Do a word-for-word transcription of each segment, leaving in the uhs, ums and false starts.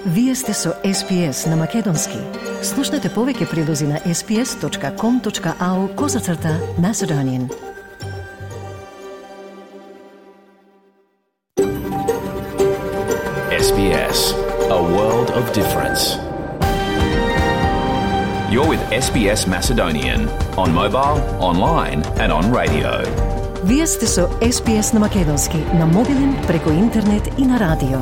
Вие сте со Ес Би Ес на Македонски. Слушнете повеќе прилози на ес би ес точка ком точка ау козацрта Macedonian. Ес Би Ес, a world of difference. You're with Ес Би Ес Macedonian on mobile, online and on radio. Вие сте со Ес Би Ес на Македонски, на мобилен, преку интернет и на радио.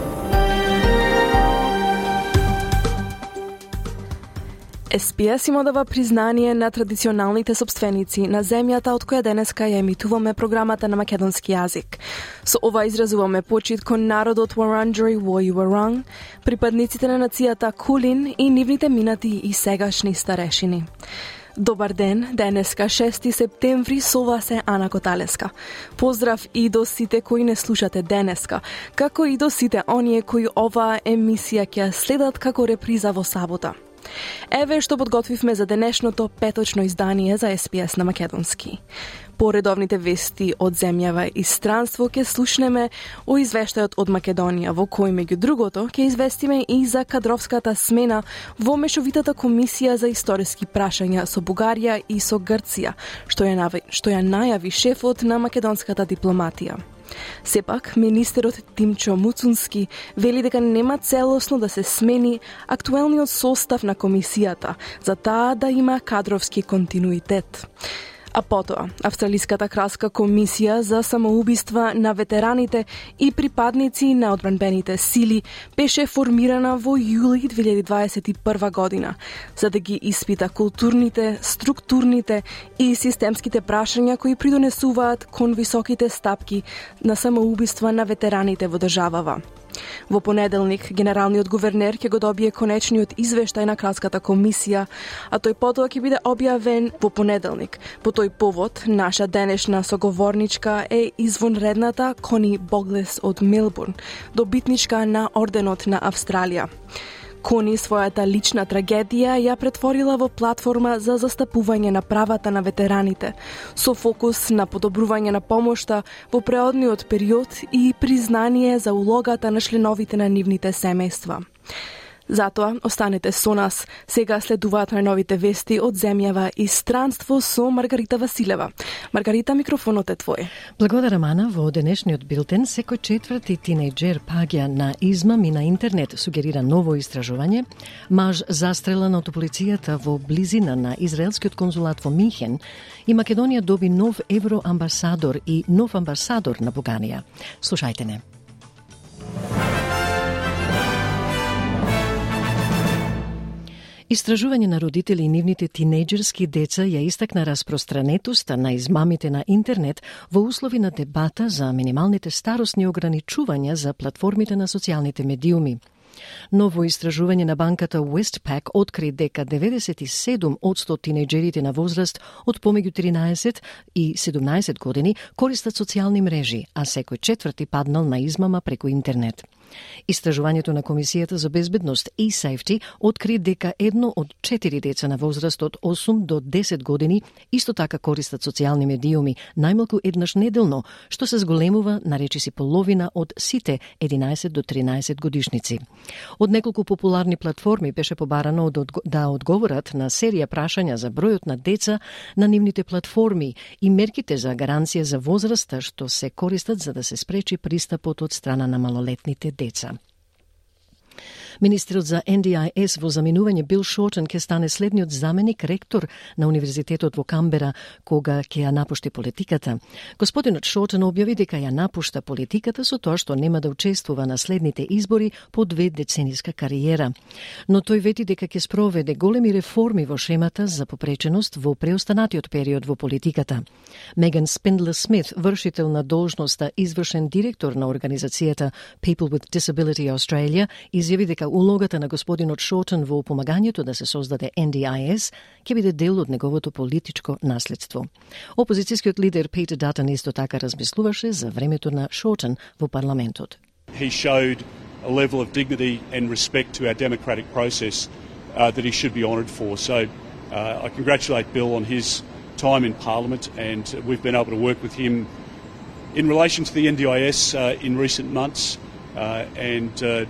Ес Би Ес има дава признание на традиционалните собственици на земјата од која денеска ја емитуваме програмата на македонски јазик. Со ова изразуваме почит кон народот Wurundjeri Woi-wurrung, припадниците на нацијата Кулин и нивните минати и сегашни старешини. Добар ден, денеска шести септември, со вас е Ана Коталеска. Поздрав и до сите кои не слушате денеска, како и до сите оние кои оваа емисија ќе следат како реприза во сабота. Еве што подготвивме за денешното петочно издание за Ес Би Ес на македонски. По редовните вести од земјава и странство ќе слушнеме о извештајот од Македонија, во кој меѓу другото ќе известиме и за кадровската смена во мешовитата комисија за историски прашања со Бугарија и со Грција, што ја нави, што ја најави шефот на македонската дипломатија. Сепак, министерот Тимчо Муцунски вели дека нема целосно да се смени актуелниот состав на комисијата, за таа да има кадровски континуитет. А потоа, Австралиската кралска комисија за самоубиства на ветераните и припадници на одбранбените сили беше формирана во јули две илјади дваесет и прва година, за да ги испита културните, структурните и системските прашања кои придонесуваат кон високите стапки на самоубиства на ветераните во државава. Во понеделник, генералниот гувернер ќе го добие конечниот извештај на кралската комисија, а тој потоа ќе биде објавен во понеделник. По тој повод, наша денешна соговорничка е извонредната Кони Боглес од Мелбурн, добитничка на Орденот на Австралија. Кони својата лична трагедија ја претворила во платформа за застапување на правата на ветераните, со фокус на подобрување на помошта во преодниот период и признание за улогата на членовите на нивните семејства. Затоа, останете со нас. Сега следуваат најновите вести од земјава и странство со Маргарита Василева. Маргарита, микрофонот е твој. Благодарам, Ана. Во денешниот билтен, секој четврти тинејџер паѓа на измам и на интернет, сугерира ново истражување. Маж застрелан од полицијата во близина на израелскиот конзулат во Минхен и Македонија доби нов евроамбасадор и нов амбасадор на Бугарија. Слушајте не. Истражување на родители и нивните тинејџерски деца ја истакна распространетоста на измамите на интернет во услови на дебата за минималните старосни ограничувања за платформите на социјалните медиуми. Ново истражување на банката Westpac откри дека деветдесет и седум одсто тинејџерите на возраст од помеѓу тринаесет и седумнаесет години користат социјални мрежи, а секој четврти паднал на измама преку интернет. Истражувањето на Комисијата за безбедност и Safety откри дека едно од четири деца на возраст од осум до десет години исто така користат социјални медиуми најмалку еднаш неделно, што се зголемува на речиси половина од сите единаесет до тринаесет годишници. Од неколку популарни платформи беше побарано да одговорат на серија прашања за бројот на деца на нивните платформи и мерките за гаранција за возраста што се користат за да се спречи пристапот од страна на малолетните деца. Министерот за Ен Ди Ај Ес во заминување Бил Шортен ќе стане следниот заменик ректор на Универзитетот во Камбера кога ќе ја напушти политиката. Господинот Шортен објави дека ја напушта политиката со тоа што нема да учествува на следните избори по две децениска кариера. Но тој вети дека ќе спроведе големи реформи во шемата за попреченост во преостанатиот период во политиката. Меган Спиндлер Смит, вршител на должноста извршен директор на организацијата People with Disability Australia, изјави дека улогата на господинот Шортен во помагањето да се создаде Ен Ди Ај Ес ќе биде дел од неговото политичко наследство. Опозицијскиот лидер Питер Датон исто така размислуваше за времето на Шортен во парламентот. He showed a level of dignity and respect to our democratic process uh, that he should be honoured for. So uh, I congratulate Bill on his time in Parliament, and we've been able to work with him in relation to the N D I S uh, in recent months, uh, and uh,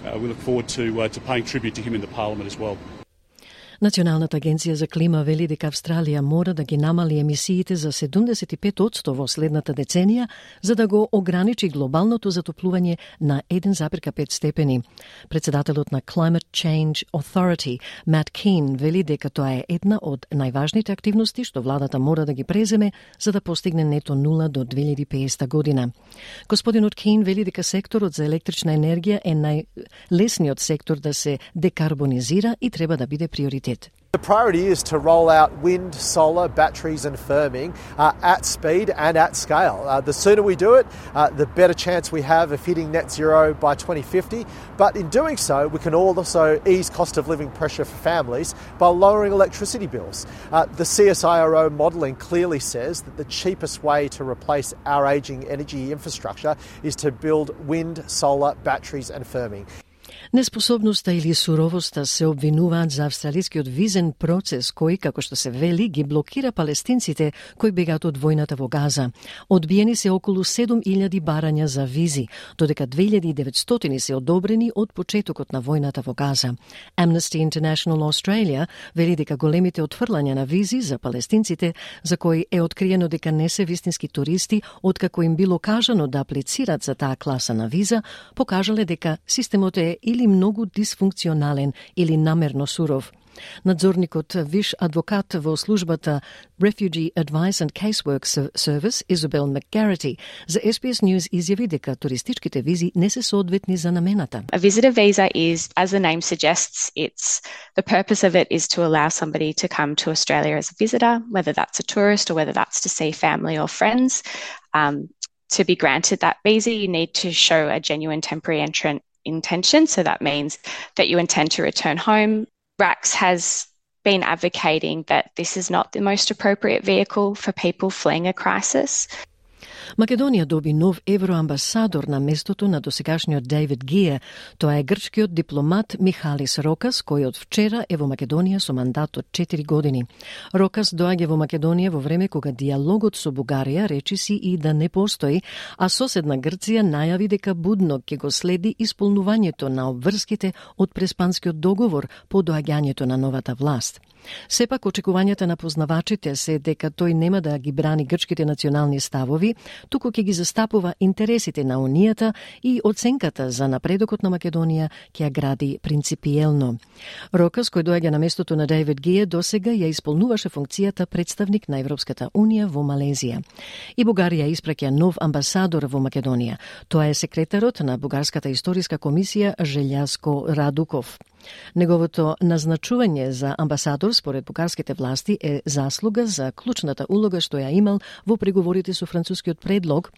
uh, we look forward to, uh, to paying tribute to him in the Parliament as well. Националната агенција за клима вели дека Австралија мора да ги намали емисиите за седумдесет и пет одсто во следната деценија, за да го ограничи глобалното затоплување на еден запирка пет степени. Председателот на Climate Change Authority, Matt Keane, вели дека тоа е една од најважните активности што владата мора да ги преземе за да постигне нето нула до две илјади и педесета година. Господинот Keane вели дека секторот за електрична енергија е најлесниот сектор да се декарбонизира и треба да биде приоритет. The priority is to roll out wind, solar, batteries and firming uh, at speed and at scale. Uh, the sooner we do it, uh, the better chance we have of hitting net zero by twenty fifty. But in doing so, we can also ease cost of living pressure for families by lowering electricity bills. Uh, the C S I R O modelling clearly says that the cheapest way to replace our ageing energy infrastructure is to build wind, solar, batteries and firming. Неспособноста или суровоста се обвинуваат за австралискиот визен процес кој, како што се вели, ги блокира палестинците кои бегаат од војната во Газа. Одбиени се околу седум илјади барања за визи, додека две илјади и деветстотини се одобрени од почетокот на војната во Газа. Amnesty International Australia вели дека големите отфрлања на визи за палестинците, за кои е откриено дека не се вистински туристи, откако им било кажано да аплицират за таа класа на виза, покажале дека системот е или многу дисфункционален или намерно суров. Надзорникот виш адвокат во службата Refugee Advice and Casework Service, Isabel McGarrity, за S B S News изјави дека туристичките визи не се соодветни за намената. A visitor visa is, as the name suggests, it's the purpose of it is to allow somebody to come to Australia as a visitor, whether that's a tourist or whether that's to see family or friends. Um, to be granted that visa, you need to show a genuine temporary entrant intention, so that means that you intend to return home. R A C S has been advocating that this is not the most appropriate vehicle for people fleeing a crisis. Македонија доби нов евроамбасадор на местото на досегашниот Дейвид Гие. Тоа е грчкиот дипломат Михалис Рокас, кој од вчера е во Македонија со мандат од четири години. Рокас доаѓа во Македонија во време кога диалогот со Бугарија речиси и да не постои, а соседна Грција најави дека будно ќе го следи исполнувањето на обврските од Преспанскиот договор по доаѓањето на новата власт. Сепак, очекувањата на познавачите се дека тој нема да ги брани грчките национални ставови, туку ќе ги застапува интересите на Унијата и оценката за напредокот на Македонија ќе ја гради принципиелно. Рокас, кој доаѓа на местото на Дейвид Гие, досега ја исполнуваше функцијата представник на Европската Унија во Малезија. И Бугарија испраќа нов амбасадор во Македонија. Тоа е секретарот на Бугарската историска комисија Желјаско Радуков. Неговото назначување за амбасадор според бугарските власти е заслуга за клучната улога што ја имал во преговорите со францускиот предлог,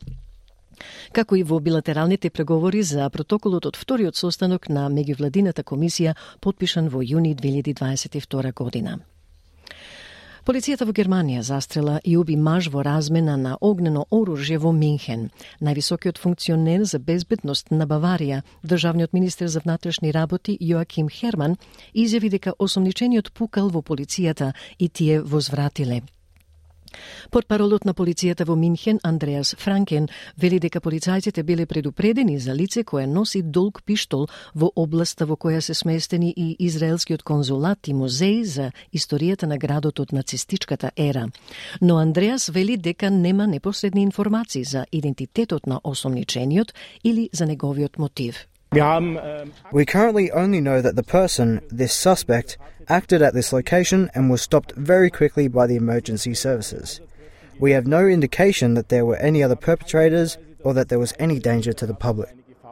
како и во билатералните преговори за протоколот од вториот состанок на меѓувладината комисија потпишан во јуни две илјади дваесет и втора година. Полицијата во Германија застрела и уби маж во размена на огнено оружје во Минхен. Највисокиот функционер за безбедност на Баварија, државниот министер за внатрешни работи Јоаким Херман, изјави дека осомничениот пукал во полицијата и тие возвратиле. Портпаролот на полицијата во Минхен, Андреас Франкен, вели дека полицајците биле предупредени за лице кое носи долг пиштол во областа во која се сместени и израелскиот конзулат и музеј за историјата на градот од нацистичката ера. Но Андреас вели дека нема непосредни информации за идентитетот на осомничениот или за неговиот мотив. We currently only know that the person, this suspect, acted at this location and was stopped very quickly by the emergency services. We have no indication that there were any other perpetrators or that there was any danger to the public.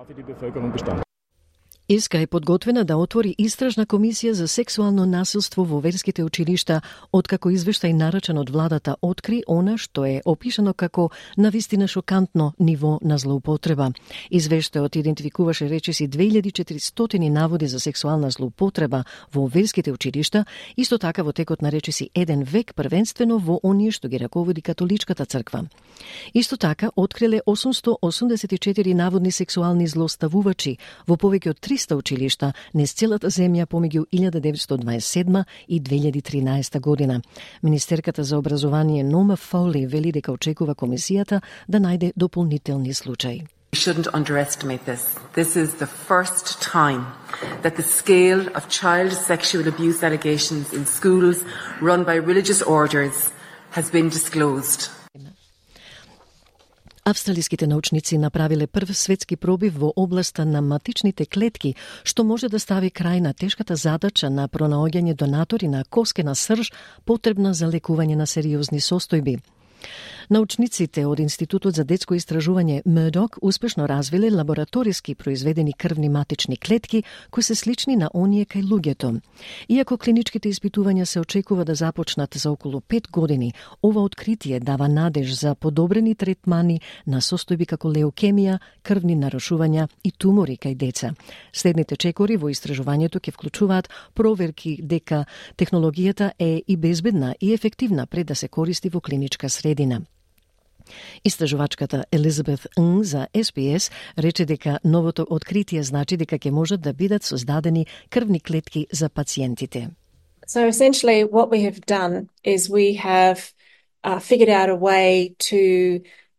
Ирска е подготвена да отвори истражна комисија за сексуално насилство во верските училишта, откако извештај нарачан од владата откри она што е опишано како навистина шокантно ниво на злоупотреба. Извештајот идентификуваше речиси две илјади и четиристотини наводи за сексуална злоупотреба во верските училишта, исто така во текот на речиси еден век, првенствено во оние што ги раководи католичката црква. Исто така откриле осумсто осумдесет и четири наводни сексуални злоставувачи во повеќе од триста училишта низ целата земја помеѓу илјада деветстотини дваесет и седма и две илјади и тринаесета година. Министерката за образование Нома Фоли вели дека очекува комисијата да најде дополнителни случаи. We shouldn't underestimate this. This is the first time that the scale of child sexual abuse allegations in schools run by religious orders has been disclosed. Австралиските научници направиле прв светски пробив во областа на матичните клетки, што може да стави крај на тешката задача на пронаоѓање донатори на коскена срж потребна за лекување на сериозни состојби. Научниците од Институтот за детско истражување Мурдок успешно развиле лабораториски произведени крвни матични клетки кои се слични на оние кај луѓето. Иако клиничките испитувања се очекува да започнат за околу пет години, ова откритие дава надеж за подобрени третмани на состојби како леукемија, крвни нарушувања и тумори кај деца. Следните чекори во истражувањето ќе вклучуваат проверки дека технологијата е и безбедна и ефективна пред да се користи во клиничка средина. Истражувачката Елизабет Ng за Ес Би Ес рече дека новото откритие значи дека ќе можат да бидат создадени крвни клетки за пациентите. So essentially what we have done is we have uh, figured out a way to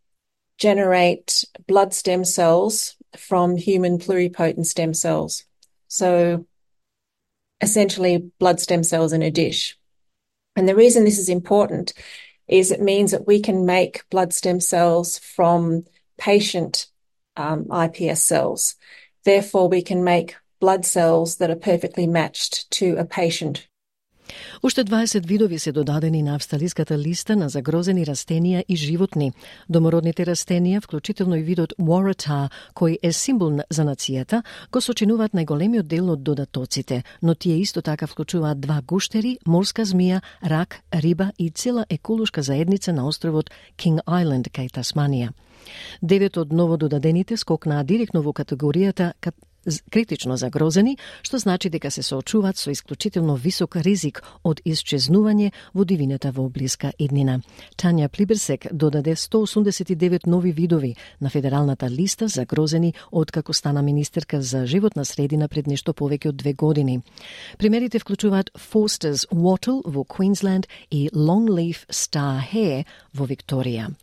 generate blood stem cells from human pluripotent stem cells. So essentially blood stem cells in a dish. And the reason this is important is it means that we can make blood stem cells from patient um, I P S cells. Therefore, we can make blood cells that are perfectly matched to a patient. Уште дваесет видови се додадени на австралиската листа на загрозени растенија и животни. Домородните растенија, вклучително и видот Waratah, кој е символ за нацијата, го сочинуваат најголемиот дел од додатоците, но тие исто така вклучуваат два гуштери, морска змија, рак, риба и цела еколошка заедница на островот King Island кај Тасманија. Девет од новододадените скокнаа директно во категоријата критично загрозени, што значи дека се соочуваат со исклучително висок ризик од исчезнување во дивината во блиска иднина. Тања Плиберсек додаде сто осумдесет и девет нови видови на федералната листа загрозени од како стана министерка за животна средина пред нешто повеќе од две години. Примерите вклучуваат Forster's Wattle во Queensland и Longleaf Star Hare во Викторија.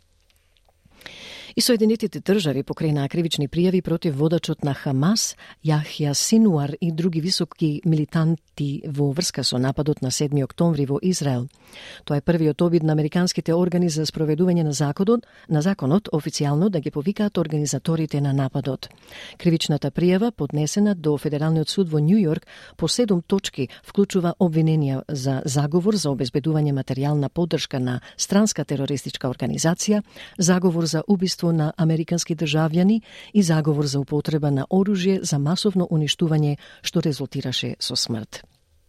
И Соединетите држави покренаа кривични пријави против водачот на Хамас, Јахја Синуар и други високи милитанти во врска со нападот на седми октомври во Израел. Тоа е првиот обид на американските органи за спроведување на законот, на законот официјално да ги повикаат организаторите на нападот. Кривичната пријава, поднесена до Федералниот суд во Њу Јорк по седум точки, вклучува обвиненија за заговор за обезбедување материјална поддршка на странска терористичка организација, заговор за убиство на американски државјани и заговор за употреба на оружје за масовно уништување што резултираше со смрт.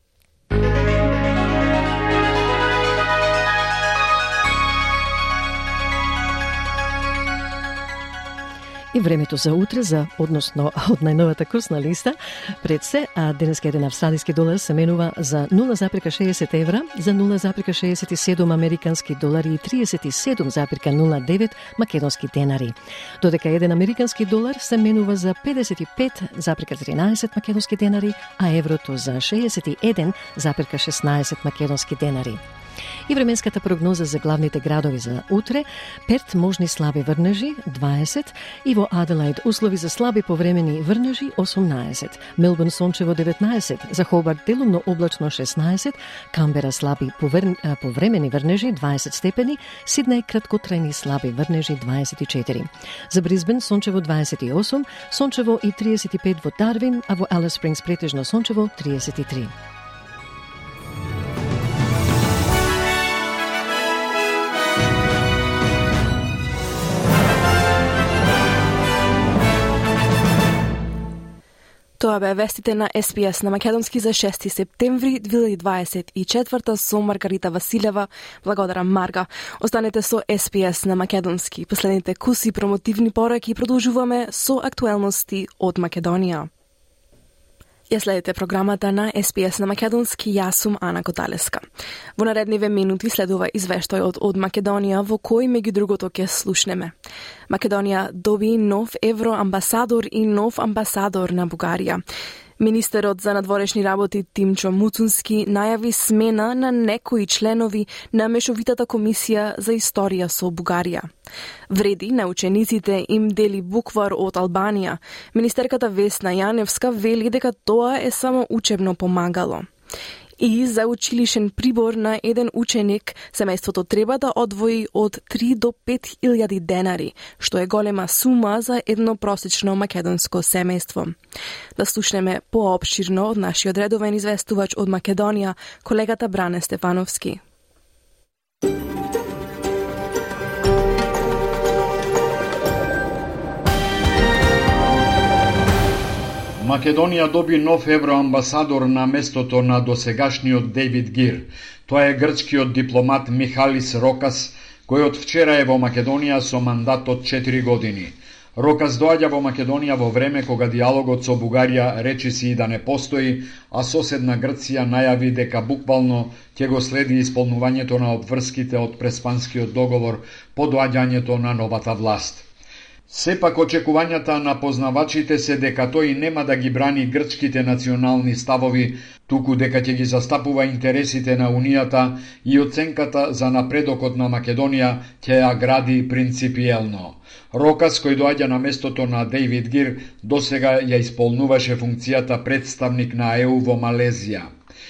И времето за утре, за односно од најновата курсна листа, пред се, а денеска еден австралиски долар се менува за нула запирка шеесет евра, за нула запирка шеесет и седум американски долари и триесет и седум запирка нула девет македонски денари. Додека еден американски долар се менува за педесет и пет запирка тринаесет македонски денари, а еврото за шеесет и еден запирка шеснаесет македонски денари. И временската прогноза за главните градови за утре: Перт можни слаби врнежи дваесет, и во Аделаид услови за слаби повремени врнежи осумнаесет, Мелбурн сончево деветнаесет, за Хобарт делумно облачно шеснаесет, Камбера слаби повер... повремени врнежи дваесет степени, Сиднеј краткотрајни слаби врнежи дваесет и четири. За Брисбен сончево дваесет и осум, сончево и триесет и пет во Дарвин, а во Алис Спрингс претежно сончево триесет и три. Тоа беа вестите на Ес Би Ес на македонски за шести септември две илјади дваесет и четврта со Маргарита Василева. Благодарам, Марга. Останете со Ес Би Ес на македонски. Последните куси промотивни пораки продолжуваме со актуелности од Македонија. Ја следите програмата на Ес Би Ес на македонски, јас сум Ана Коталеска. Во наредниве минути следува извештајот од Македонија, во кој меѓу другото ќе слушнеме. Македонија доби нов евроамбасадор и нов амбасадор на Бугарија. Министерот за надворешни работи Тимчо Муцунски најави смена на некои членови на Мешовитата комисија за историја со Бугарија. Вреди на учениците им дели буквар од Албанија. Министерката Весна Јаневска вели дека тоа е само учебно помагало. И за училишен прибор на еден ученик, семејството треба да одвои од три до пет илјади денари, што е голема сума за едно просечно македонско семејство. Да слушнеме поопширно од нашиот редовен известувач од Македонија, колегата Бране Стефановски. Македонија доби нов евроамбасадор на местото на досегашниот Дејвид Гир. Тоа е грчкиот дипломат Михалис Рокас, кој од вчера е во Македонија со мандат од четири години. Рокас доаѓа во Македонија во време кога диалогот со Бугарија речиси и да не постои, а соседна Грција најави дека буквално ќе го следи исполнувањето на обврските од Преспанскиот договор по доаѓањето на новата власт. Сепак очекувањата на познавачите се дека тој нема да ги брани грчките национални ставови, туку дека ќе ги застапува интересите на Унијата и оценката за напредокот на Македонија ќе ја гради принципиелно. Рокас, кој доаѓа на местото на Дејвид Гир, досега ја исполнуваше функцијата представник на Е У во Малезија.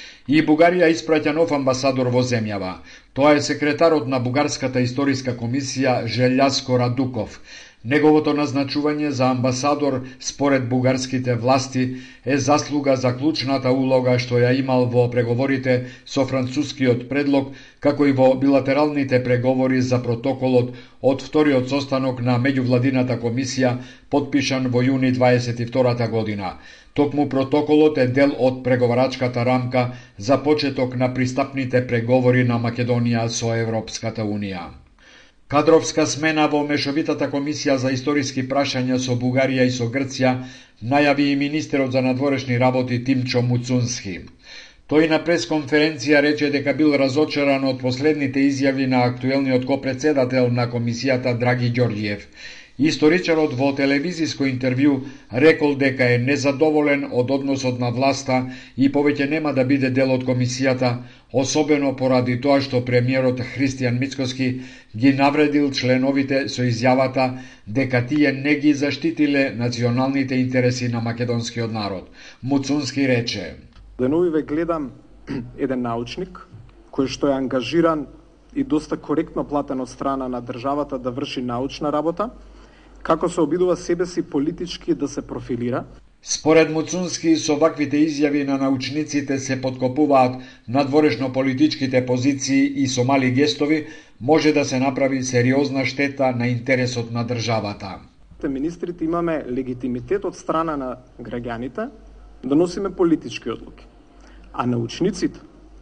И Бугарија испраќа нов амбасадор во земјава. Тоа е секретарот на Бугарската историска комисија Желјаско Радуков. Неговото назначување за амбасадор, според бугарските власти, е заслуга за клучната улога што ја имал во преговорите со францускиот предлог, како и во билатералните преговори за протоколот од вториот состанок на меѓувладината комисија, подпишан во јуни дваесет и втората година. Токму протоколот е дел од преговарачката рамка за почеток на пристапните преговори на Македонија со Европската Унија. Кадровска смена во Мешовитата комисија за историски прашања со Бугарија и со Грција најави и министерот за надворешни работи Тимчо Муцунски. Тој на пресконференција рече дека бил разочаран од последните изјави на актуелниот копредседател на комисијата Драги Ѓорѓиев. Историчарот во телевизиско интервју рекол дека е незадоволен од односот на власта и повеќе нема да биде дел од комисијата, особено поради тоа што премиерот Христијан Мицкоски ги навредил членовите со изјавата дека тие не ги заштитиле националните интереси на македонскиот народ. Муцунски рече: Деновиве гледам еден научник кој што е ангажиран и доста коректно платен од страна на државата да врши научна работа, како се обидува себе си политички да се профилира. Според Муцунски, со ваквите изјави на научниците се подкопуваат надворешно политичките позиции и со мали гестови може да се направи сериозна штета на интересот на државата. Министрите имаме легитимитет од страна на граѓаните да носиме политички одлуки, а научниците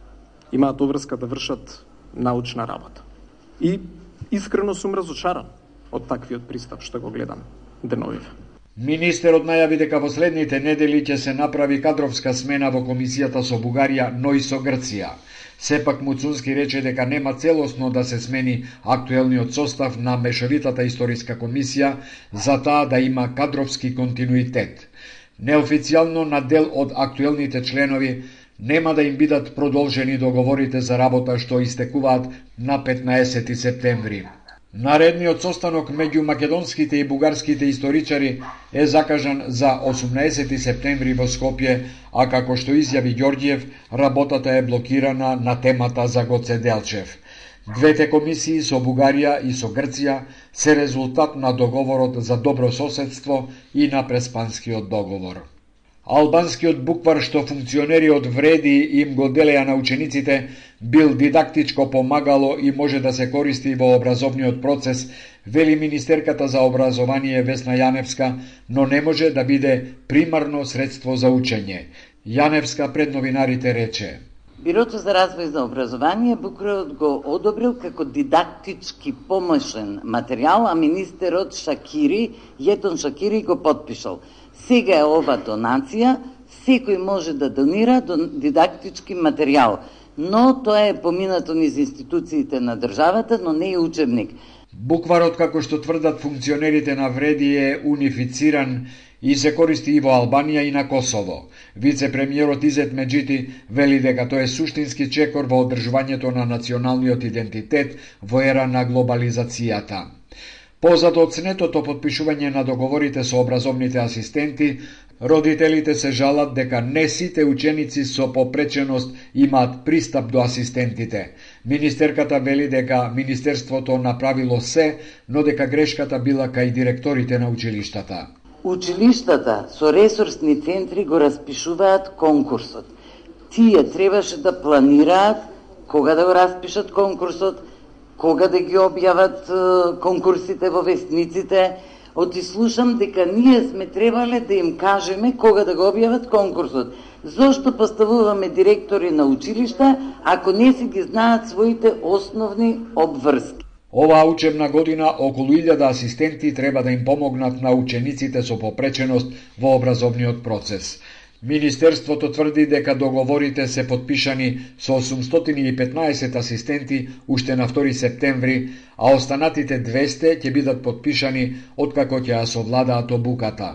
имаат обврска да вршат научна работа. И искрено сум разочаран од таквиот пристап што го гледам деновиве. Министерот најави дека во следните недели ќе се направи кадровска смена во комисијата со Бугарија, но и со Грција. Сепак Муцунски рече дека нема целосно да се смени актуелниот состав на Мешовитата историска комисија за таа да има кадровски континуитет. Неофицијално на дел од актуелните членови нема да им бидат продолжени договорите за работа што истекуваат на петнаесети септември. Наредниот состанок меѓу македонските и бугарските историчари е закажан за осумнаесети септември во Скопје, а како што изјави Ѓорѓиев, работата е блокирана на темата за Гоце Делчев. Двете комисии со Бугарија и со Грција се резултат на договорот за добро соседство и на Преспанскиот договор. Албанскиот буквар што функционери од вреди им го делеа на учениците бил дидактичко помагало и може да се користи во образовниот процес, вели министерката за образование Весна Јаневска, но не може да биде примарно средство за учење. Јаневска пред новинарите рече: Бирото за развој за образование букварот го одобрил како дидактички помошен материјал, а министерот Шакири, Јетон Шакири го подпишал. Сега е ова донација, секој може да донира дидактички материјал, но тоа е поминато низ институциите на државата, но не е учебник. Букварот, како што тврдат функционерите на вреди, е унифициран и се користи и во Албанија и на Косово. Вице-премиерот Изет Меджити вели дека тоа е суштински чекор во одржувањето на националниот идентитет во ера на глобализацијата. Позад од снетото потпишување на договорите со образовните асистенти, родителите се жалат дека не сите ученици со попреченост имаат пристап до асистентите. Министерката вели дека Министерството направило се, но дека грешката била кај директорите на училиштата. Училиштата со ресурсни центри го распишуваат конкурсот. Тие требаше да планираат кога да го распишат конкурсот, кога да ги објават конкурсите во вестниците. Оти слушам дека ние сме требале да им кажеме кога да го објават конкурсот. Зошто поставуваме директори на училишта ако не си ги знаат своите основни обврски? Оваа учебна година околу илјада асистенти треба да им помогнат на учениците со попреченост во образовниот процес. Министерството тврди дека договорите се потпишани со осумстотини и петнаесет асистенти уште на втори септември, а останатите двесте ќе бидат потпишани откако ќе ја совладаат обуката.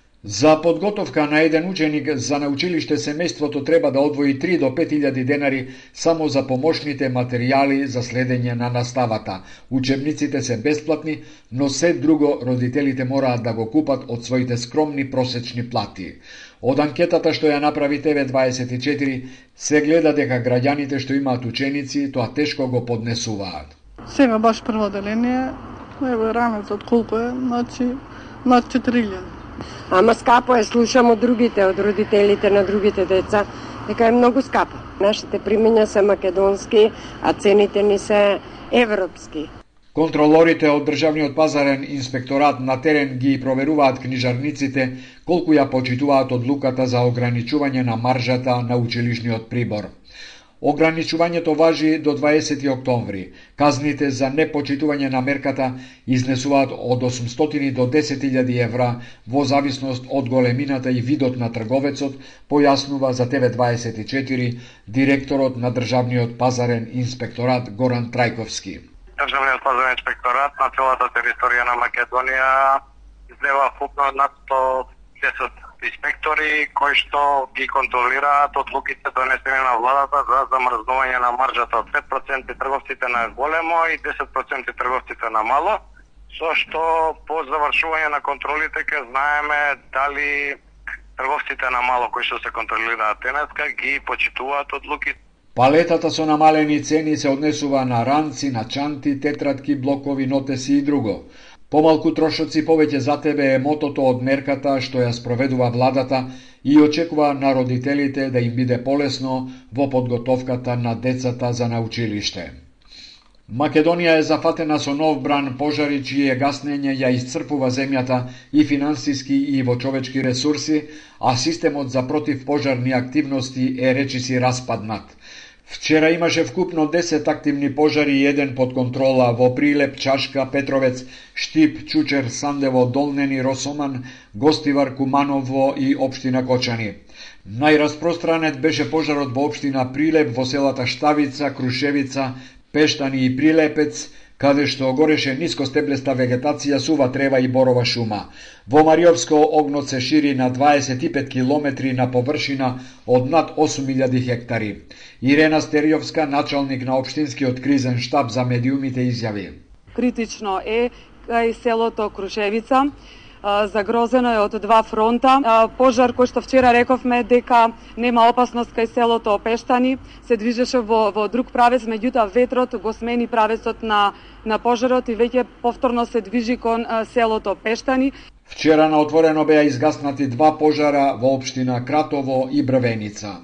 За подготовка на еден ученик за на училиште семејството треба да одвои три до пет илјади денари само за помошните материјали за следење на наставата. Учебниците се бесплатни, но се друго родителите мораат да го купат од своите скромни просечни плати. Од анкетата што ја направи Т В дваесет и четири се гледа дека граѓаните што имаат ученици тоа тешко го поднесуваат. Сега баш прво деление, ево ранецот колку е, значи над четири илјади. Ама скапо е, слушам од другите, од родителите на другите деца, дека е многу скапо. Нашите примења се македонски, а цените ни се европски. Контролорите од Државниот пазарен инспекторат на терен ги проверуваат книжарниците колку ја почитуваат одлуката за ограничување на маржата на училишниот прибор. Ограничувањето важи до дваесети октомври. Казните за непочитување на мерката изнесуваат од осумстотини до десет илјади евра во зависност од големината и видот на трговецот, појаснува за Т В дваесет и четири директорот на Државниот пазарен инспекторат Горан Трајковски. Државниот пазарен инспекторат на целата територија на Македонија издева вкупно над сто десет инспектори кои што ги контролираат одлуките донесени на владата за замрзнување на маржата од пет проценти трговците на големо и десет проценти трговците на мало, со што по завршување на контролите ќе знаеме дали трговците на мало кои што се контролираат денеска ги почитуваат одлуките. Палетата со намалени цени се однесува на ранци, на чанти, тетратки, блокови, нотеси и друго. Помалку трошоци, повеќе за тебе е мотото од мерката што ја спроведува владата и очекува на родителите да им биде полесно во подготовката на децата за на училиште. Македонија е зафатена со нов бран пожари чие гаснење ја исцрпува земјата и финансиски и во човечки ресурси, а системот за противпожарни активности е речиси распаднат. Вчера имаше вкупно десет активни пожари и еден под контрола во Прилеп, Чашка, Петровец, Штип, Чучер, Сандево, Долнени, Росоман, Гостивар, Куманово и општина Кочани. Најраспространет беше пожарот во општина Прилеп во селата Штавица, Крушевица, Пештани и Прилепец, каде што гореше нискостеблеста вегетација, сува трева и борова шума. Во Мариовско огнот се шири на дваесет и пет километри на површина од над осум илјади хектари. Ирена Стериовска, началник на општинскиот кризен штаб за медиумите, изјави: Критично е кај селото Крушевица, загрозено е од два фронта. Пожар кој што вчера рековме дека нема опасност кај селото Пештани, се движеше во, во друг правец, меѓутоа ветрот го смени правецот на, на пожарот и веќе повторно се движи кон селото Пештани. Вчера на отворено беа изгаснати два пожара во општина Кратово и Брвеница.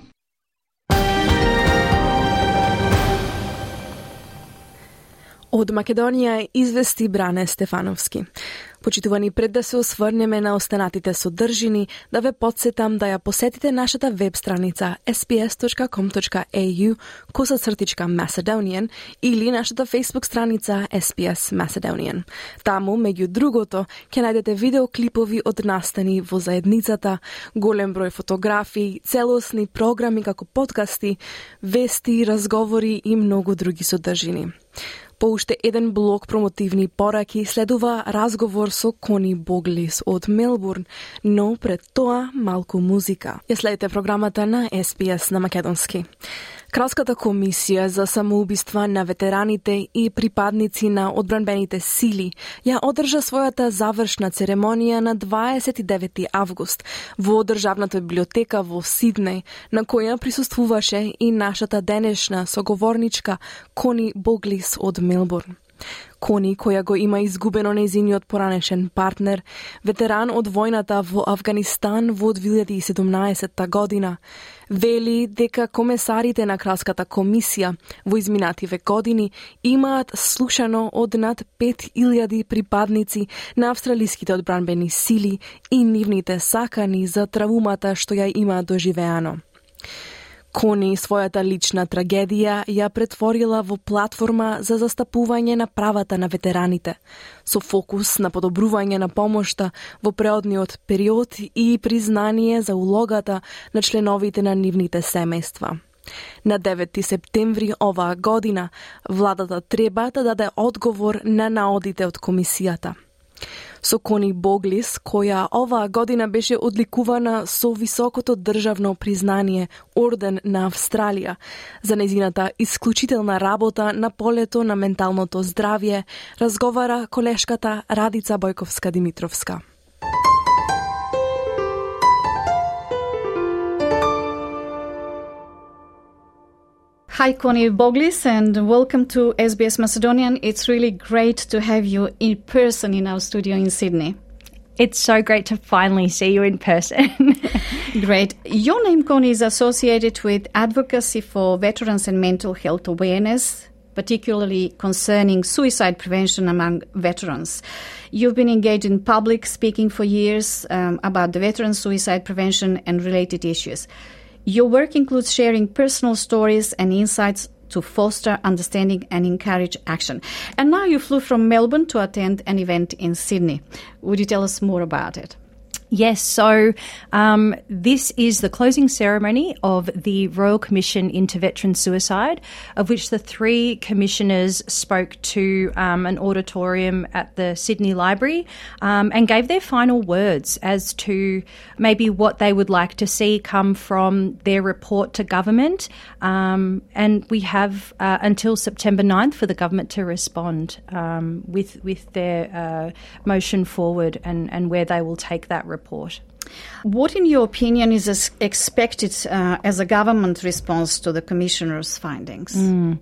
Од Македонија извести Бране Стефановски. Почитувани, пред да се осврнеме на останатите содржини, да ве потсетам да ја посетите нашата веб страница ес би ес точка ком точка ей ю косацртичка Macedonian или нашата Facebook страница ес би ес Macedonian. Таму, меѓу другото, ќе најдете видеоклипови од настани во заедницата, голем број фотографии, целосни програми како подкасти, вести, разговори и многу други содржини. По уште еден блок промотивни пораки следува разговор со Кони Боглис од Мелбурн, но пред тоа малку музика. Ја следите програмата на Ес Би Ес на македонски. Кралската комисија за самоубиства на ветераните и припадници на одбранбените сили ја одржа својата завршна церемонија на дваесет и девети август во Државната библиотека во Сиднеј, на која присуствуваше и нашата денешна соговорничка Кони Боглис од Мелбурн. Кони, која го има изгубено нејзиниот поранешен партнер, ветеран од војната во Авганистан во две илјади и седумнаесетта година, вели дека комесарите на Кралската комисија во изминативе години имаат слушано од над пет илјади припадници на австралиските одбранбени сили и нивните сакани за травмата што ја има доживеано. Кони својата лична трагедија ја претворила во платформа за застапување на правата на ветераните, со фокус на подобрување на помошта во преодниот период и признание за улогата на членовите на нивните семејства. На девети септември оваа година, владата треба да даде одговор на наодите од комисијата. Со Кони Боглис, која оваа година беше одликувана со високото државно признание Орден на Австралија за нејзината исклучителна работа на полето на менталното здравје, разговара колешката Радица Бојковска-Димитровска. Hi, Connie Boglys, and welcome to S B S Macedonian. It's really great to have you in person in our studio in Sydney. It's so great to finally see you in person. Great. Your name, Connie, is associated with advocacy for veterans and mental health awareness, particularly concerning suicide prevention among veterans. You've been engaged in public speaking for years um, about the veteran suicide prevention and related issues. Your work includes sharing personal stories and insights to foster understanding and encourage action. And now you flew from Melbourne to attend an event in Sydney. Would you tell us more about it? Yes, so um, this is the closing ceremony of the Royal Commission into Veteran Suicide, of which the three commissioners spoke to um, an auditorium at the Sydney Library um, and gave their final words as to maybe what they would like to see come from their report to government. Um, and we have uh, until September ninth for the government to respond um, with, with their uh, motion forward and, and where they will take that report. Report. What, in your opinion, is expected uh, as a government response to the Commissioner's findings? Mm.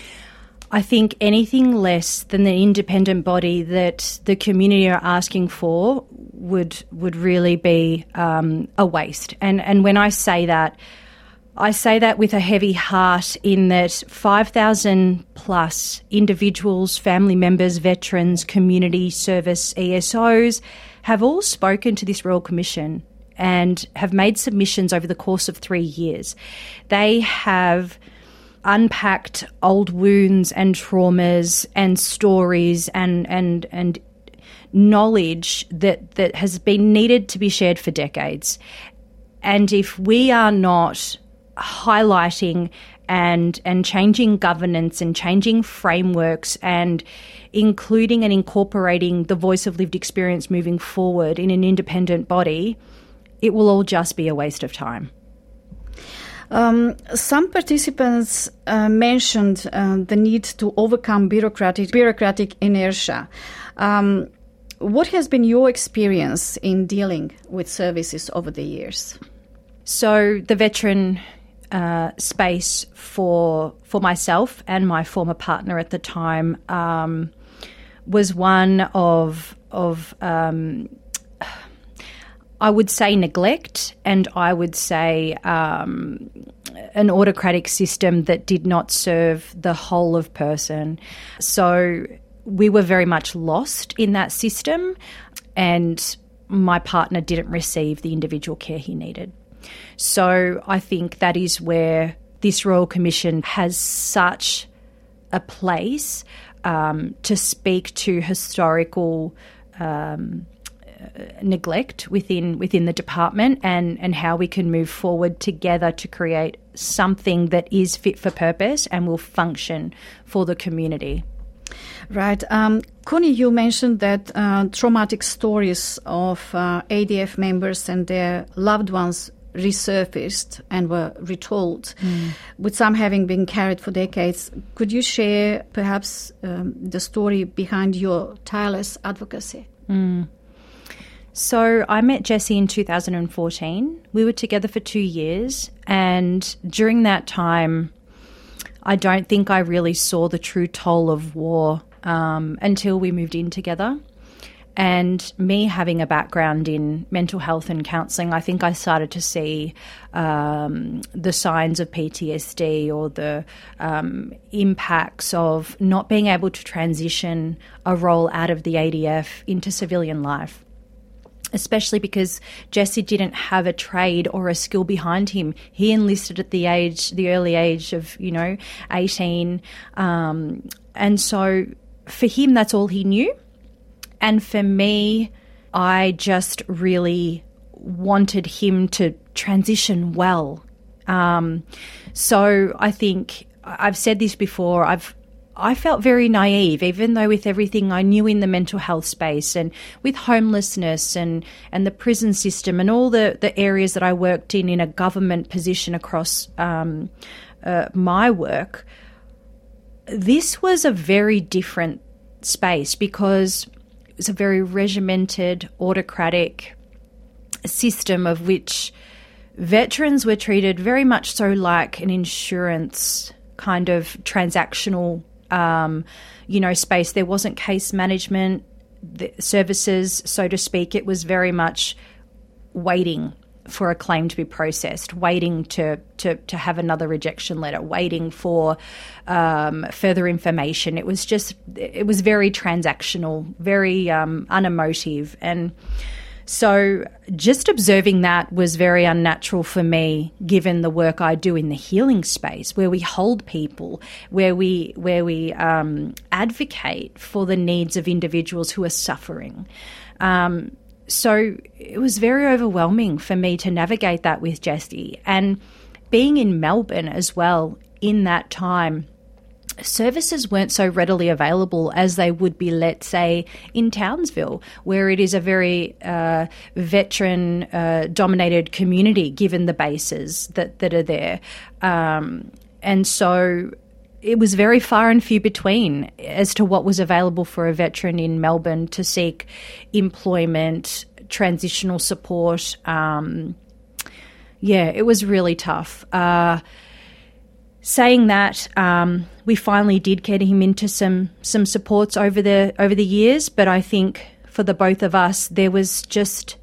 I think anything less than the independent body that the community are asking for would would really be um, a waste. And and when I say that, I say that with a heavy heart, in that five thousand plus individuals, family members, veterans, community service E S Os have all spoken to this Royal Commission and have made submissions over the course of three years. They have unpacked old wounds and traumas and stories and and and knowledge that, that has been needed to be shared for decades. And if we are not highlighting and and changing governance and changing frameworks and including and incorporating the voice of lived experience moving forward in an independent body, it will all just be a waste of time. Um, some participants uh, mentioned uh, the need to overcome bureaucratic bureaucratic inertia. Um, what has been your experience in dealing with services over the years? So the veteran uh, space for for myself and my former partner at the time um, was one of of um, I would say neglect, and I would say um, an autocratic system that did not serve the whole of person. So we were very much lost in that system, and my partner didn't receive the individual care he needed. So I think that is where this Royal Commission has such a place um, to speak to historical um, neglect within within the department, and, and how we can move forward together to create something that is fit for purpose and will function for the community. Right. Um, Connie, you mentioned that uh, traumatic stories of uh, A D F members and their loved ones resurfaced and were retold, mm. with some having been carried for decades. Could you share perhaps um, the story behind your tireless advocacy? Mm. So I met Jessie in two thousand fourteen. We were together for two years, and during that time, I don't think I really saw the true toll of war um, until we moved in together. And me having a background in mental health and counselling, I think I started to see um, the signs of P T S D or the um, impacts of not being able to transition a role out of the A D F into civilian life. Especially because Jesse didn't have a trade or a skill behind him. He enlisted at the age, the early age of, you know, eighteen. Um, and so for him, that's all he knew. And for me, I just really wanted him to transition well. Um, so I think I've said this before, I've I felt very naive, even though with everything I knew in the mental health space and with homelessness and, and the prison system and all the, the areas that I worked in in a government position across um, uh, my work, this was a very different space because it was a very regimented, autocratic system of which veterans were treated very much so like an insurance kind of transactional Um, you know, space. There wasn't case management the services, so to speak. It was very much waiting for a claim to be processed, waiting to to, to have another rejection letter, waiting for um, further information. It was just, it was very transactional, very um, unemotive. And so just observing that was very unnatural for me, given the work I do in the healing space, where we hold people, where we where we um, advocate for the needs of individuals who are suffering. Um, so it was very overwhelming for me to navigate that with Jessie. And being in Melbourne as well in that time, services weren't so readily available as they would be, let's say, in Townsville, where it is a very uh, veteran-dominated uh, community, given the bases that, that are there. Um, and so it was very far and few between as to what was available for a veteran in Melbourne to seek employment, transitional support. Um, yeah, it was really tough. Uh Saying that, um, we finally did get him into some some supports over the over the years, but I think for the both of us, there was just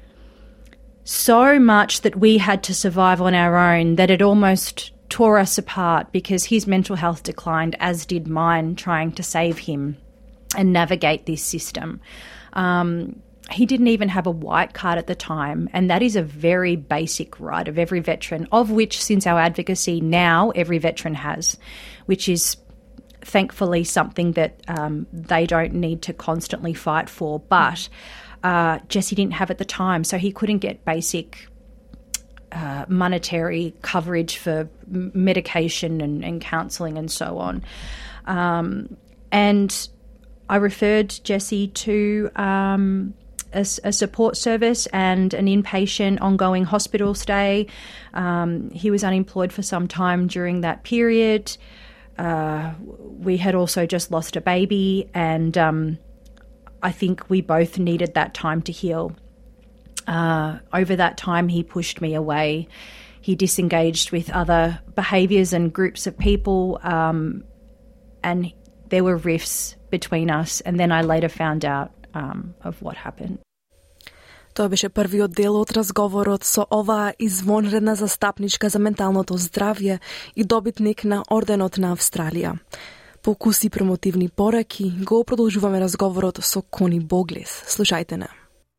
so much that we had to survive on our own that it almost tore us apart, because his mental health declined, as did mine, trying to save him and navigate this system. Um, He didn't even have a white card at the time, and that is a very basic right of every veteran, of which, since our advocacy, now every veteran has, which is thankfully something that um, they don't need to constantly fight for. But uh, Jesse didn't have at the time, so he couldn't get basic uh, monetary coverage for medication and, and counselling and so on. Um, and I referred Jesse to Um, A, a support service and an inpatient ongoing hospital stay. Um, he was unemployed for some time during that period. Uh, we had also just lost a baby, and um, I think we both needed that time to heal. Uh, over that time, he pushed me away. He disengaged with other behaviours and groups of people, um, and there were rifts between us, and then I later found out um, of what happened. Тоа беше првиот дел од разговорот со оваа извонредна застапничка за менталното здравје и добитник на Орденот на Австралија. По вкуси промотивни пораки го продолжуваме разговорот со Кони Боглес. Слушајте на.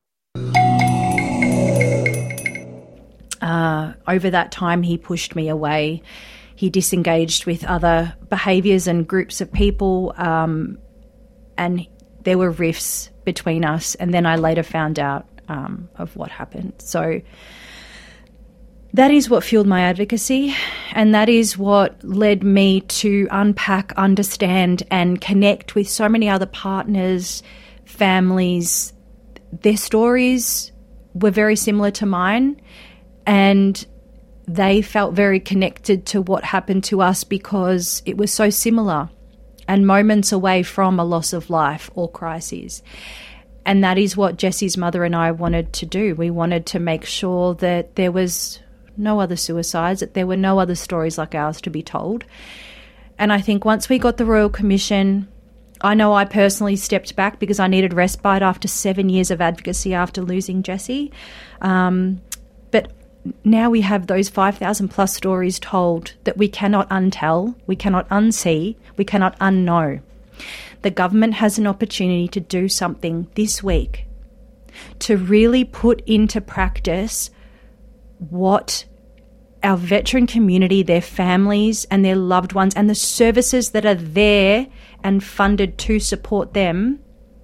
Uh, over that time, he pushed me away. He disengaged with other behaviours and groups of people, um, and there were rifts between us, and then I later found out Um, of what happened. So that is what fueled my advocacy, And that is what led me to unpack, understand, and connect with so many other partners, families. Their stories were very similar to mine, and they felt very connected to what happened to us because it was so similar and moments away from a loss of life or crises. And that is what Jesse's mother and I wanted to do. We wanted to make sure that there was no other suicides, that there were no other stories like ours to be told. And I think once we got the Royal Commission, I know I personally stepped back because I needed respite after seven years of advocacy after losing Jesse. Um, but now we have those five thousand plus stories told that we cannot untell, we cannot unsee, we cannot unknow. The government has an opportunity to do something this week to really put into practice what our veteran community, their families and their loved ones and the services that are there and funded to support them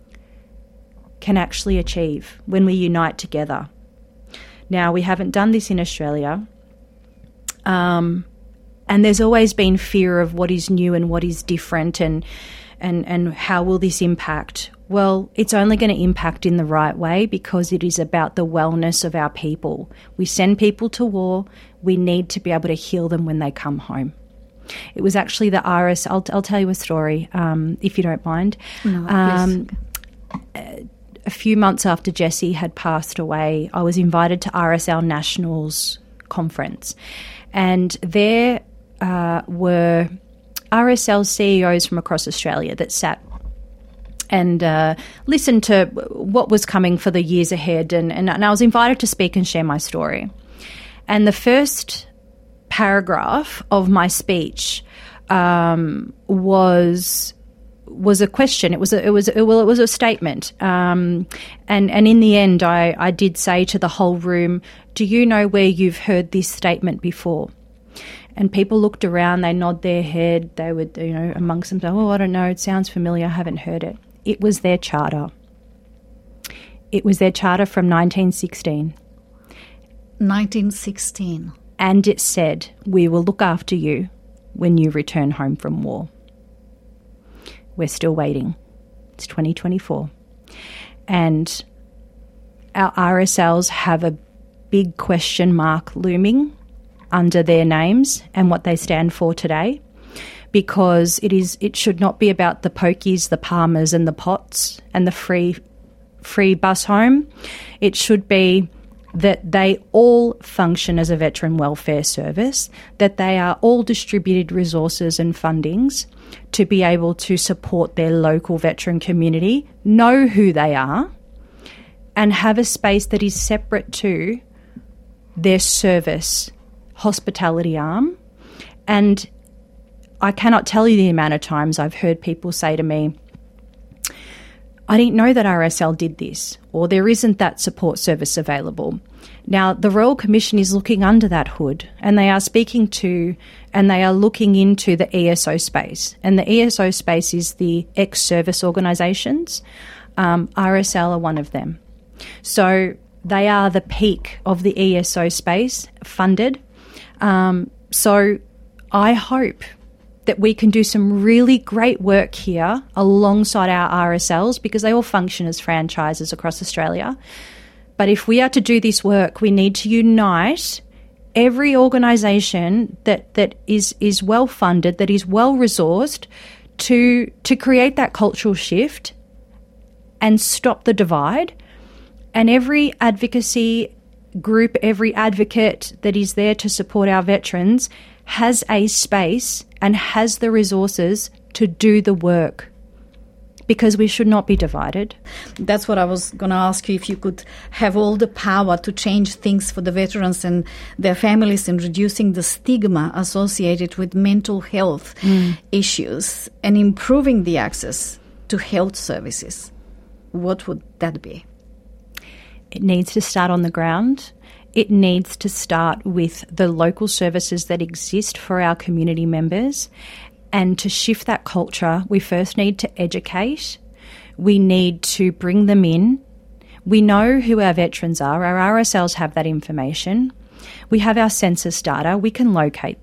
can actually achieve when we unite together. Now, we haven't done this in Australia, um, and there's always been fear of what is new and what is different and and, and how will this impact? Well, it's only going to impact in the right way because it is about the wellness of our people. We send people to war. We need to be able to heal them when they come home. It was actually the R S L. I'll, I'll tell you a story, um, if you don't mind. No, um, a few months after Jesse had passed away, I was invited to R S L Nationals conference, and there uh, were R S L C E Os from across Australia that sat and uh, listened to what was coming for the years ahead, and, and, and I was invited to speak and share my story. And the first paragraph of my speech um, was was a question. It was a, it was well, it was a statement. Um, and and in the end, I, I did say to the whole room, "Do you know where you've heard this statement before?" And people looked around. They nod their head. They would, you know, amongst themselves, "Oh, I don't know. It sounds familiar. I haven't heard it." It was their charter. It was their charter from nineteen sixteen. nineteen sixteen. And it said, "We will look after you when you return home from war." We're still waiting. It's twenty twenty-four. And our R S Ls have a big question mark looming under their names and what they stand for today, because it is it should not be about the pokies, the palmers and the pots and the free free bus home. It should be that they all function as a veteran welfare service, that they are all distributed resources and fundings to be able to support their local veteran community, know who they are, and have a space that is separate to their service hospitality arm. And I cannot tell you the amount of times I've heard people say to me, "I didn't know that R S L did this," or "there isn't that support service available." Now, the Royal Commission is looking under that hood, and they are speaking to and they are looking into the E S O space. And the E S O space is the ex-service organisations. Um, R S L are one of them. So they are the peak of the E S O space, funded. Um, so I hope that we can do some really great work here alongside our R S Ls, because they all function as franchises across Australia. But if we are to do this work, we need to unite every organisation that, that is, is well funded, that is well resourced to, to create that cultural shift and stop the divide. And every advocacy group, every advocate that is there to support our veterans has a space and has the resources to do the work, because we should not be divided. That's what I was going to ask you, if you could have all the power to change things for the veterans and their families and reducing the stigma associated with mental health mm. issues and improving the access to health services. What would that be? It needs to start on the ground. It needs to start with the local services that exist for our community members. And to shift that culture, we first need to educate. We need to bring them in. We know who our veterans are. Our R S Ls have that information. We have our census data. We can locate them.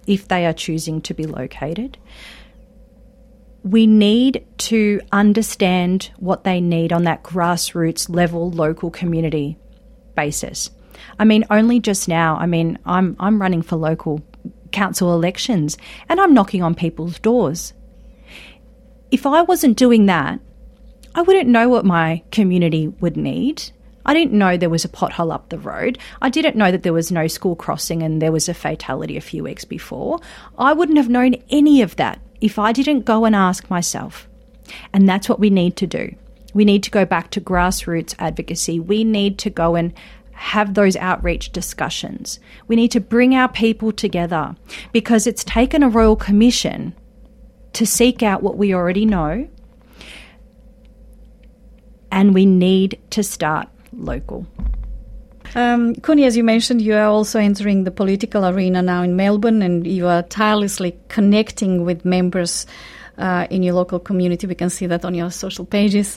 if they are choosing to be located. We need to understand what they need on that grassroots level, local community basis. I mean, only just now, I mean, I'm I'm running for local council elections and I'm knocking on people's doors. If I wasn't doing that, I wouldn't know what my community would need. I didn't know there was a pothole up the road. I didn't know that there was no school crossing and there was a fatality a few weeks before. I wouldn't have known any of that if I didn't go and ask myself. And that's what we need to do. We need to go back to grassroots advocacy. We need to go and have those outreach discussions. We need to bring our people together because it's taken a Royal Commission to seek out what we already know, and we need to start local. Um, Connie, as you mentioned, you are also entering the political arena now in Melbourne, and you are tirelessly connecting with members uh, in your local community. We can see that on your social pages.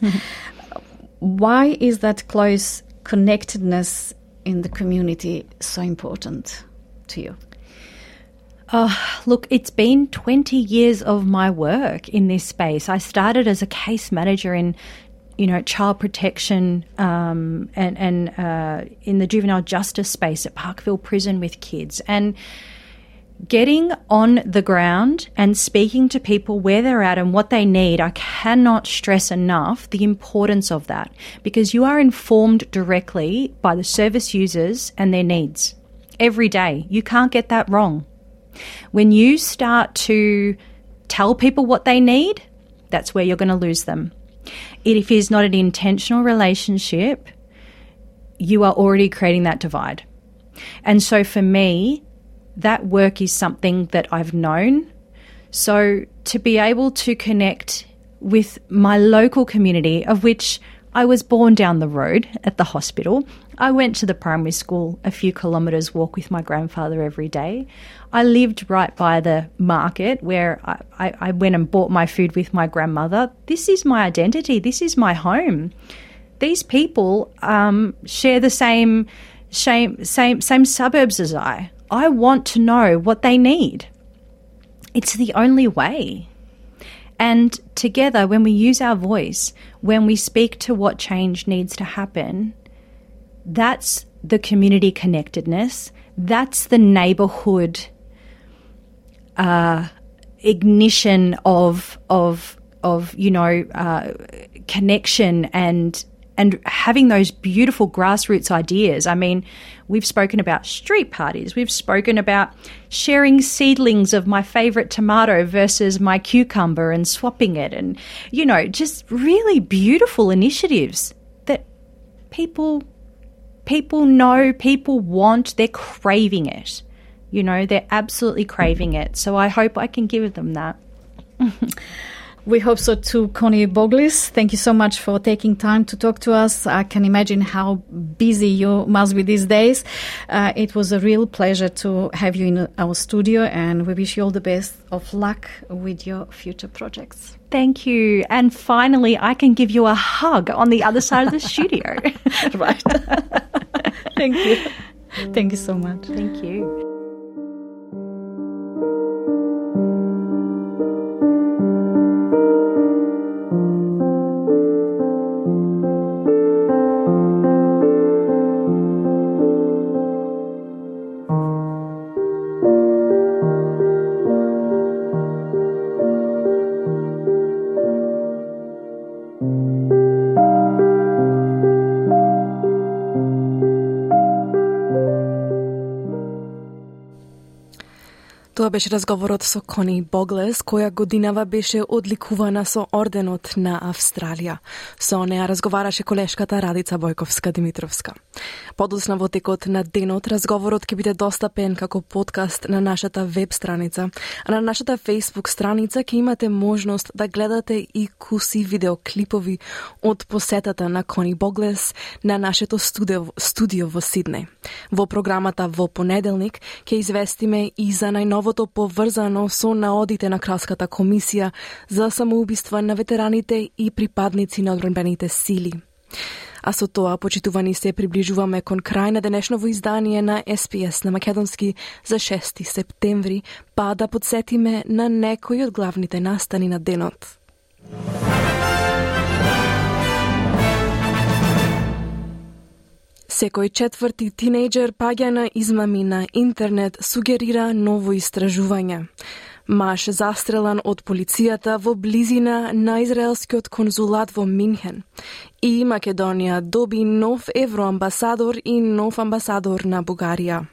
Why is that close connectedness in the community so important to you? Uh, look, it's been twenty years of my work in this space. I started as a case manager in you know, child protection um, and, and uh, in the juvenile justice space at Parkville Prison with kids. And getting on the ground and speaking to people where they're at and what they need, I cannot stress enough the importance of that, because you are informed directly by the service users and their needs every day. You can't get that wrong. When you start to tell people what they need, that's where you're going to lose them. If it is not an intentional relationship, you are already creating that divide. And so for me, that work is something that I've known. So to be able to connect with my local community, of which I was born down the road at the hospital. I went to the primary school a few kilometres walk with my grandfather every day. I lived right by the market where I, I, I went and bought my food with my grandmother. This is my identity. This is my home. These people um, share the same, same, same, same suburbs as I. I want to know what they need. It's the only way. And together, when we use our voice, when we speak to what change needs to happen, that's the community connectedness. That's the neighbourhood uh, ignition of of of you know uh, connection and and having those beautiful grassroots ideas. I mean, we've spoken about street parties. We've spoken about sharing seedlings of my favourite tomato versus my cucumber and swapping it, and, you know, just really beautiful initiatives that people people know, people want, they're craving it. You know, they're absolutely craving it. So I hope I can give them that. We hope so too, Connie Boglis. Thank you so much for taking time to talk to us. I can imagine how busy you must be these days. Uh, it was a real pleasure to have you in our studio, and we wish you all the best of luck with your future projects. Thank you. And finally, I can give you a hug on the other side of the studio. Right. Thank you. Thank you so much. Thank you. Тоа беше разговорот со Кони Боглес, која годинава беше одликувана со орденот на Австралија. Со неа разговараше колешката Радица Војковска-Димитровска. Подоцна во текот на денот разговорот ќе биде достапен како подкаст на нашата веб страница, а на нашата Facebook страница ќе имате можност да гледате и куси видеоклипови од посетата на Кони Боглес на нашето студио, студио во Сиднеј. Во програмата во понеделник ќе известиме и за најновото поврзано со наодите на Кралската комисија за самоубиства на ветераните и припадници на одбранбените сили. А со тоа, почитувани, се приближуваме кон крај на денешново издание на Ес Би Ес на македонски за шести септември, па да подсетиме на некои од главните настани на денот. Секој четврти тинејџер паѓа на измами на интернет, сугерира ново истражување. Маж застрелан од полицијата во близина на израелскиот конзулат во Минхен. И Македонија доби нов евроамбасадор и нов амбасадор на Бугарија.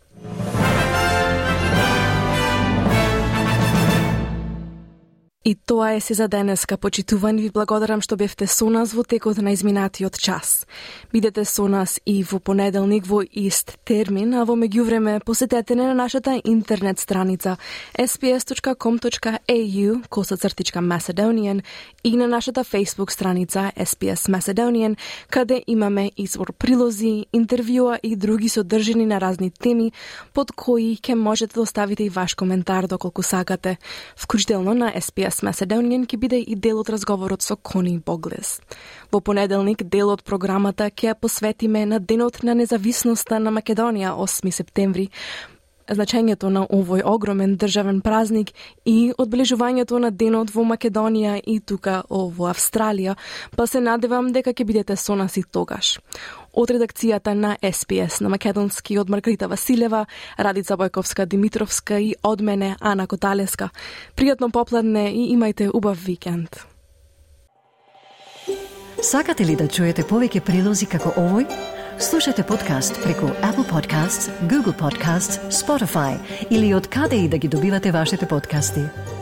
И тоа е се за денеска. Почитувани, ви благодарам што бевте со нас во текот на изминатиот час. Бидете со нас и во понеделник во ист термин, а во меѓувреме посетете на нашата интернет страница ес би ес точка ком точка ей ю косацртичка Macedonian и на нашата Facebook страница Ес Би Ес Macedonian, каде имаме извор прилози, интервјуа и други содржини на разни теми, под кои ќе можете да оставите и ваш коментар доколку сакате. Вклучително на Ес Би Ес Macedonian ќе биде и дел од разговорот со Кони Боглес. Во понеделник дел од програмата ќе посветиме на Денот на независноста на Македонија, осми септември, значењето на овој огромен државен празник и одбележувањето на денот во Македонија и тука во Австралија, па се надевам дека ќе бидете со нас и тогаш. Од редакцијата на Ес Би Ес на македонски од Маргарита Василева, Радица Бојковска-Димитровска и од мене Ана Коталеска. Пријатно попладне и имајте убав викенд. Сакате ли да чуете повеќе прилози како овој? Слушате подкаст преку Apple Podcasts, Google Podcasts, Spotify или од каде и да ги добивате вашите подкасти.